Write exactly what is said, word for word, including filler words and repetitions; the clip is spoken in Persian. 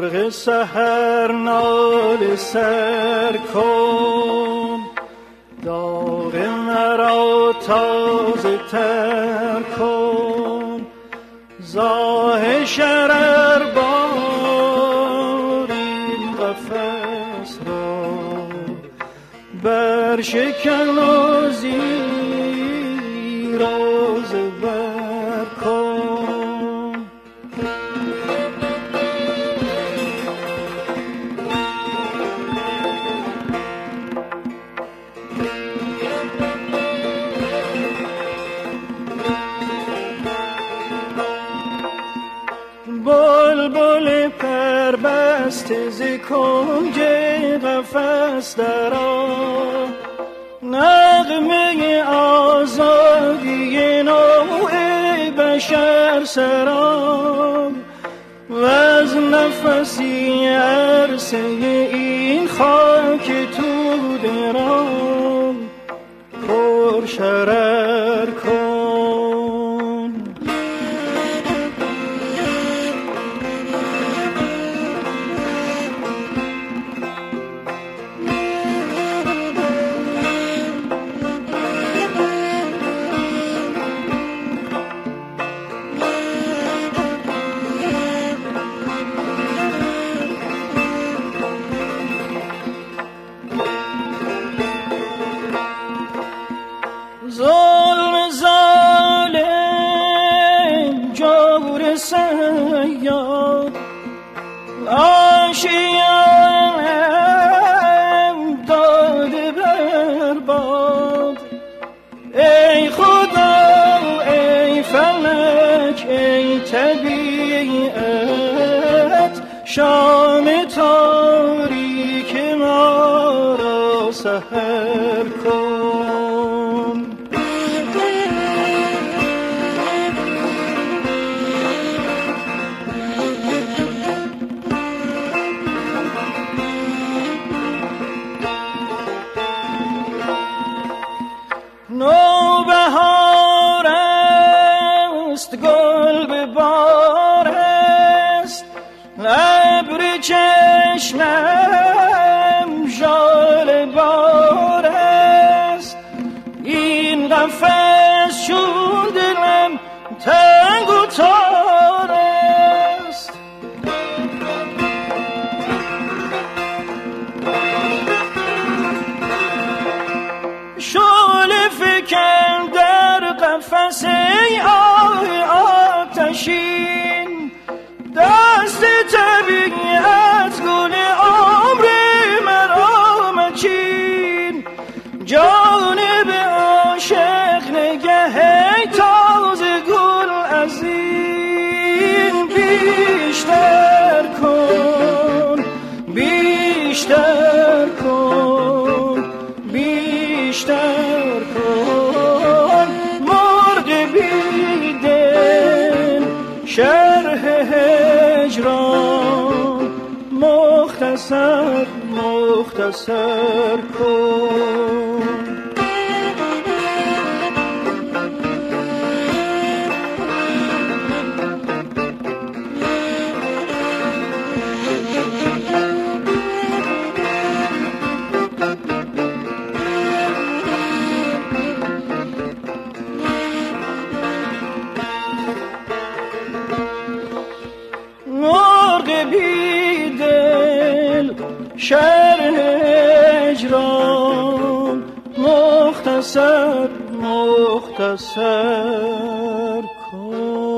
مرغ سحر ناله سر کن، داغ مرا تازه تر کن. زاه شرر بار این قفس را بر شکن و زیر و زبر کن. بلبل پربسته ز کنج قفس درآ، نغمه آزادی نوع بشر سرا. وز نفسی عرصه این خاک تو درام پر شرر کن. ظلم ظالم جور سیاد آشیم داده برباد. ای خدا ای فلک ای طبیعت، شام تاریک ما را سحر کن. نوبهار است گل به بار است، ابر چشمم ژاله بار است. این قفس چون دلم تنگ و تار است. شعله فکن در قفس ای آتشین، دست طبیعت گل عمر مرا مچین. جانب عاشق نگه تازه گل از این بیشتر کن، بیشتر کن، بیشتر کن. مرغ بی دل شرح هجران مختصر مختصر کن. شرح هجران مختصر مختصر کن.